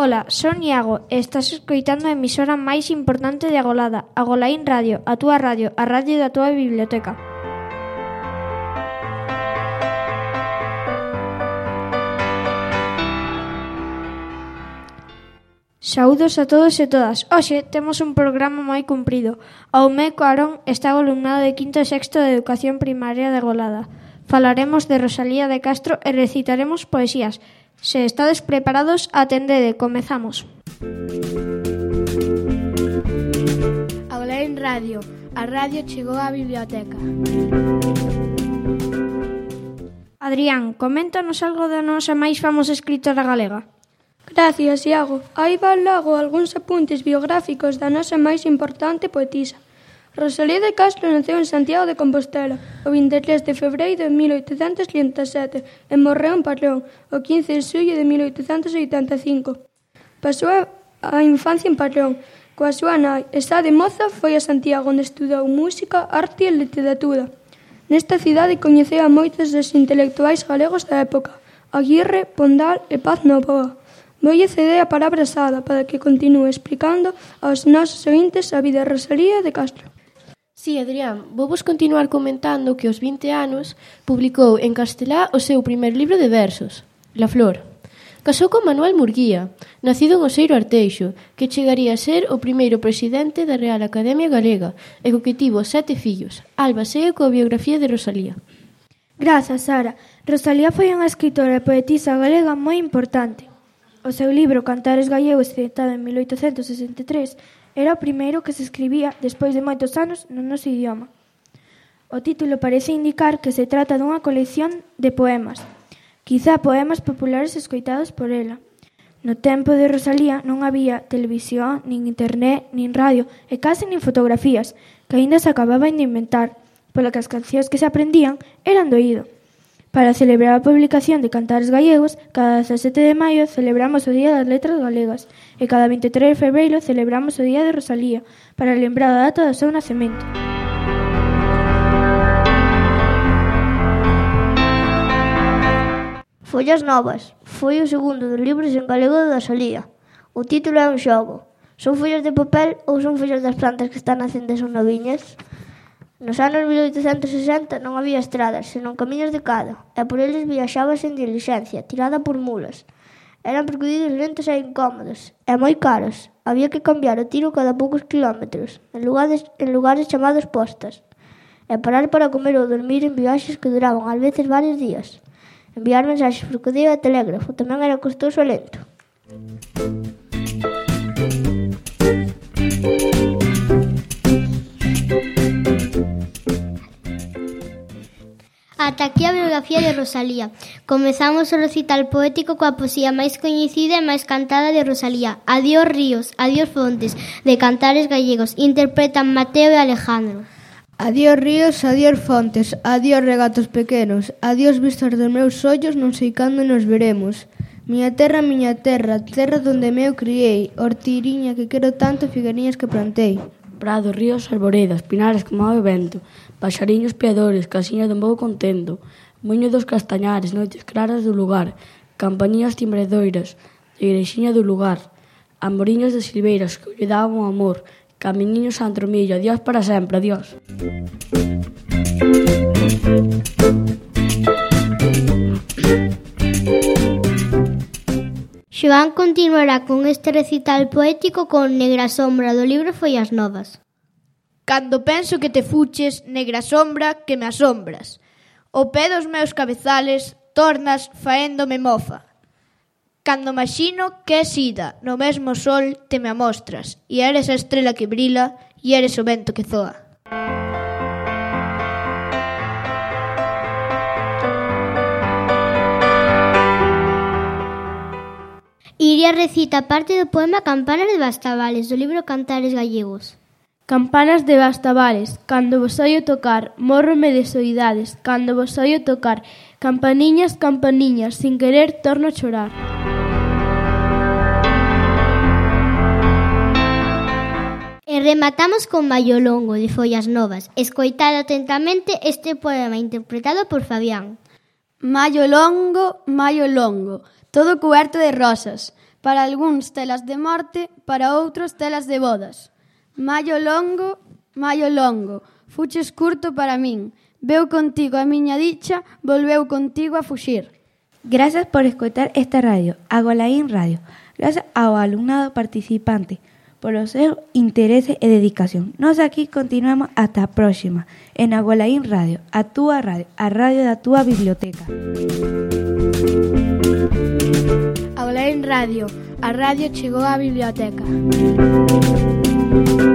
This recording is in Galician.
Ola, son Iago e estás escoitando a emisora máis importante de Agolada, Agolaín Radio, a túa radio, a radio da túa biblioteca. Saúdos a todos e todas. Hoxe temos un programa moi cumprido. Ao meu carón está o alumnado de quinto e sexto de Educación Primaria de Agolada. Falaremos de Rosalía de Castro e recitaremos poesías. Se estades preparados, atendede, comezamos. Agolaín Radio, a radio chegou á biblioteca. Adrián, coméntanos algo da nosa máis famosa escritora galega. Gracias, Iago. Aí van logo algúns apuntes biográficos da nosa máis importante poetisa. Rosalía de Castro naceu en Santiago de Compostela o 23 de febreiro de 1837 e morreu en Parlón o 15 de xullo de 1885. Pasou a infancia en Parlón coa súa nai e xa de moza foi a Santiago onde estudou música, arte e literatura. Nesta cidade coñeceu a moitos dos intelectuais galegos da época, Aguirre, Pondal e Paz Novoa. Voulle ceder a palabra a Sada para que continúe explicando aos nosos ointes a vida de Rosalía de Castro. Sí, Adrián, vou continuar comentando que aos 20 anos publicou en castelá o seu primer libro de versos, La Flor. Casou con Manuel Murguía, nacido en Oseiro Arteixo, que chegaría a ser o primeiro presidente da Real Academia Galega e co que tivo 7 fillos. Alba segue coa biografía de Rosalía. Grazas, Sara. Rosalía foi unha escritora e poetisa galega moi importante. O seu libro Cantares Gallegos, editado en 1863, era o primeiro que se escribía despois de moitos anos no noso idioma. O título parece indicar que se trata dunha colección de poemas, quizá poemas populares escoitados por ela. No tempo de Rosalía non había televisión, nin internet, nin radio e case nin fotografías, que aínda se acababan de inventar, pola que as cancións que se aprendían eran do oído. Para celebrar a publicación de Cantares Gallegos, cada 17 de maio celebramos o Día das Letras Galegas e cada 23 de febreiro celebramos o Día de Rosalía para lembrar a data do seu nacemento. Follas novas. Foi o segundo dos libros en galego de Rosalía. O título é un xogo. Son follas de papel ou son follas das plantas que están nacendo e son noviñas? Nos anos 1860 non había estradas, senón camiños de cada, e por eles viaxabas en dilixencia, tirada por mulas. Eran percorridos lentos e incómodos, e moi caros. Había que cambiar o tiro cada poucos kilómetros, en lugares chamados postas, e parar para comer ou dormir en viaxes que duraban ás veces varios días. Enviar mensaxes por correo e telégrafo tamén era costoso e lento. Ata aquí a biografía de Rosalía. Comezamos o recital poético coa poesía máis coñecida e máis cantada de Rosalía. Adiós ríos, adiós fontes, de Cantares Gallegos. Interpretan Mateo e Alejandro. Adiós ríos, adiós fontes, adiós regatos pequenos, adiós vistas dos meus ollos, non sei cando nos veremos. Miña terra, terra donde me eu criei, hortiriña que quero tanto, figueirinhas que plantei. Prados, ríos, arboredas, pinares que move vento, paxariños piadores, casiñas de un bo contento, muiño dos castañares, noites claras do lugar, campañías timbredoiras, de igrexiña do lugar, amoriños de silveiras que lle daban o amor, camiñiños a Antromillo, adiós para sempre, adiós. Xoán continuará con este recital poético con Negra Sombra do libro Follas Novas. Cando penso que te fuches, negra sombra, que me asombras. O pé dos meus cabezales tornas faéndome mofa. Cando maxino que é sida, no mesmo sol te me amostras, e eres a estrela que brila, e eres o vento que zoa. Iria recita parte do poema Campanas de Bastavales, do libro Cantares Gallegos. Campanas de Bastavales, cando vos oio tocar, mórrome de soidades, cando vos oio tocar, campaniñas, campaniñas, sin querer torno a chorar. E rematamos con Maio Longo, de Follas Novas. Escoitad atentamente este poema interpretado por Fabián. Maio longo, todo cuberto de rosas. Para algúns telas de morte, para outros telas de bodas. Maio longo, fuches curto para min. Veu contigo a miña dicha, volveu contigo a fuxir. Gracias por escoitar esta radio, Agolaín Radio. Gracias ao alumnado participante polo seu interese e dedicación. Nós aquí continuamos ata a próxima en Agolaín Radio, a túa radio, a radio da túa biblioteca. Agolaín Radio, a radio chegou á biblioteca.